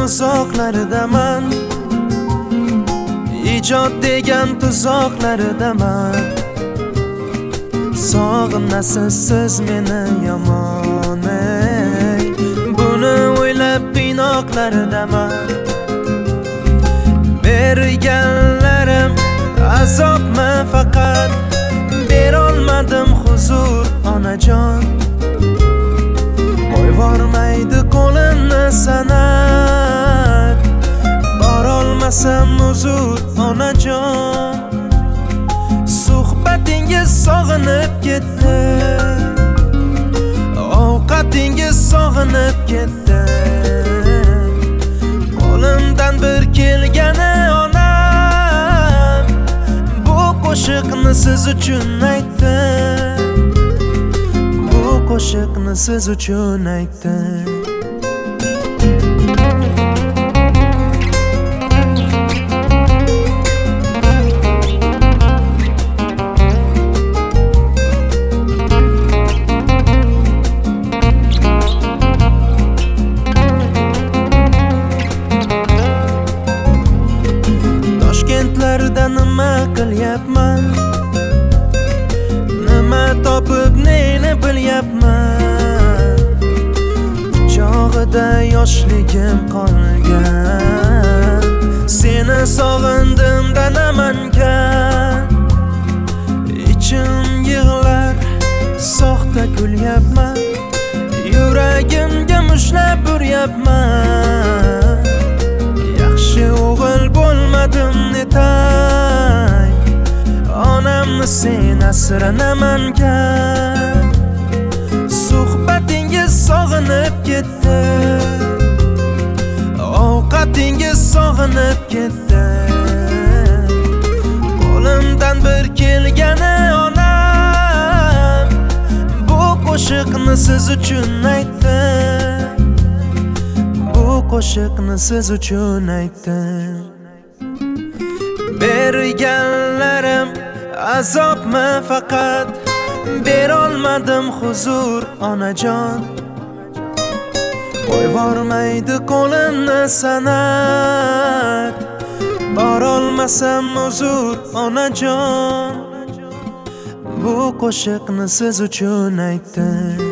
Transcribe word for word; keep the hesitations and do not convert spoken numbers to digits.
uzoqlaridaman, ijod degan tuzoqlaridaman. Sog'inasiz siz meni yomon, ey, buni o'ylab qiynoqlaridaman. Berganlarim azobmi faqat, berolmadim huzur onajon. Qo'yvormaydi qo'limni san'at, borolmasam huzur onajon. Suhbatingiz sog'inib ketdi, ovqatingiz sog'inib ketdi. Qo'limdan bir kelgani onam, bu qo'shiqni siz uchun aytdim, bu qo'shiqni siz uchun aytdim. Toshkentlarda nima qilyapman, nima topib neni bilyapman. Chog'ida yoshligim qolgan, seni sog'indim danamankan. Ichim yig'lar, soxta kulyapman, yuragimga mushlab uryapman. Yaxshi o'g'il bo'lmadim netay, onamni sen asranamankan. Suhbatingiz sog'inib ketdi, ovqatingiz sog'inib ketdi. Qo'limdan bir kelgani onam, bu qo'shiqni siz uchun aytdim, bu qo'shiqni siz uchun aytdim. Berganlarim azobmi faqat, berolmadim huzur onajon. Qo'yvormaydi qo'limni san'at, borolmasam huzur onajon. Bu qo'shiqni siz uchun aytdim.